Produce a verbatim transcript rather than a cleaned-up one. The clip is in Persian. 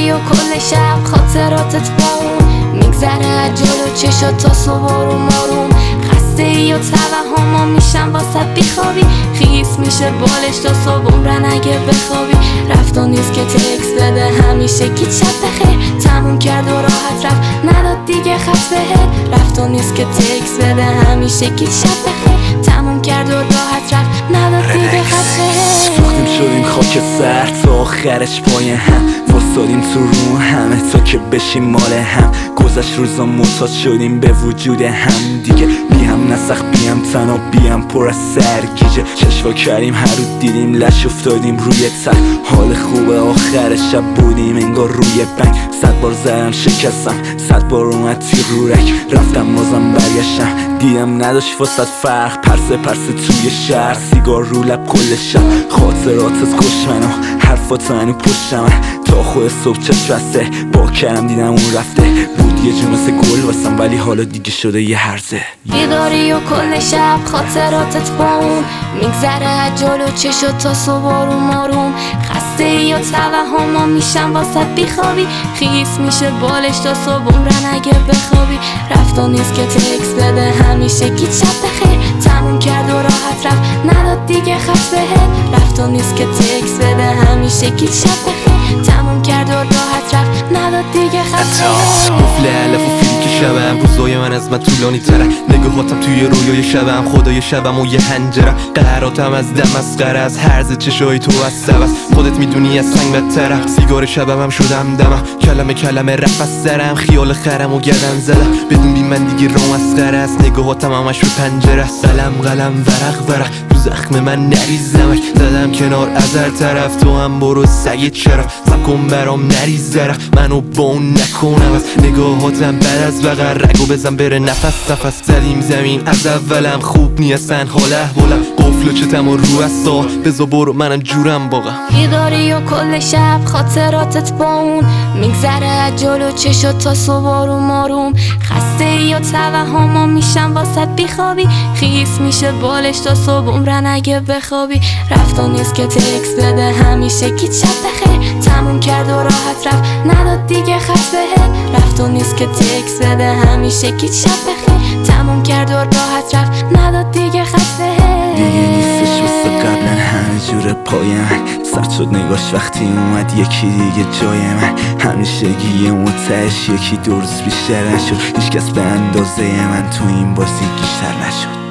بیداری و کل شب خاطراتت با اون میگذره جلو چشات تا صبح آروم آروم. خسته ای و توهما میشن واسه بیخوابی، خیس میشه بالش تا صبح عمرن اگه بخوابی. رفت نیست که تکس بده همیشه کی شب بخیر، تموم کرد و راحت رفت نداد دیگه خط بهت. رفت نیست که تکس بده همیشه کی شب بخیر، تموم کرد و راحت رفت نداد دیگه خط بهت. سوختیم شدیم خاک سر تا آخرش پای هم، واسادیم تو رو همه تا که بشیم مال هم. گذشت روزا معتاد شدیم به وجود هم دیگه، بی هم نسخ بی هم تنها بی هم پر از سرگیجه. چشوا کردیم هر رو دیدیم لش افتادیم روی تن، حال خوبه آخر شب بودیم انگار روی بنگ. صد بار زدم شکستم صد بار اومد تیر رورک، رفتم بازم برگشتم دیدم نداشت واسد فرق. پرسه پرسه توی شهر سیگار رو لب کل شب، خاطراتت کش منو حرفات منو پشتمه تا خود صبح چشم بسته. با کرم دیدم اون رفته بود یه جون مثل گل واسم، ولی حالا دیگه شده یه هرزه. بیداری و کل شب خاطراتت با اون میگذره جلو چشات تا صبح آروم آروم. خسته ای و توهما میشن واسه بیخوابی، خیس میشه بالش تا صبح عمرن اگه بخوابی. رفت نیست که تکس بده همیشه کی شب بخیر، تموم کرد و راحت رفت نداد دیگه خط بهت. رفت نیست که تکس بده همیشه کی شب بخیر، تموم کرد و راحت رفت نداد دیگه خط بهت. قفل علف و فیلی که شبم روزای من از من طولانی تره، نگاهاتم توی رویای شبم خدای شبم و یه هنجرم. قهراتم از دم مسخره از هرز چشای تو از سبس، خودت میدونی از سنگ بدترم. سیگار شبم هم شدم دمم، کلمه کلمه رفت از سرم، خیال خرم و گردن زدم بدون بی من دیگه روم از خره است. نگاهاتم همش به پنجره است، قلم قلم ورق ورق تو زخم من نریز نمک. زدم کنار از هر طرف تو هم برو سگ چرا سب کن برام نریز درخ، منو با اون نکنم از نگاهاتم بعد از وقر رگو بزن بره نفس نفس. زدیم زمین از اولم خوب نیستن حال احوالم، قفل و چتم و رو از سال بزا برو منم جورم باقم. بیداری و کل شب خاطراتت با اون میگذره جلو چشات تا صبح آروم آروم. خسته ای و توهما میشن واسه بیخوابی، خیس میشه بالش تا صبح عمرن اگه بخوابی. رفت نیست که تکس بده همیشه کی شب بخیر، تموم کرد و راحت رفت نداد دیگه خط بهت. رفت نیست که تکس بده همیشه کی شب بخیر، تموم کرد و راحت رفت نداد دیگه خط بهت. دیگه نیستش مثل قبلا همه جور پای من، سرد شد نگاش وقتی اومد یکی دیگه جای من. همیشه گیه متعش یکی دو روز بیشتر نشد، هیچکس به اندازه من تو این بازی گیشتر نشد.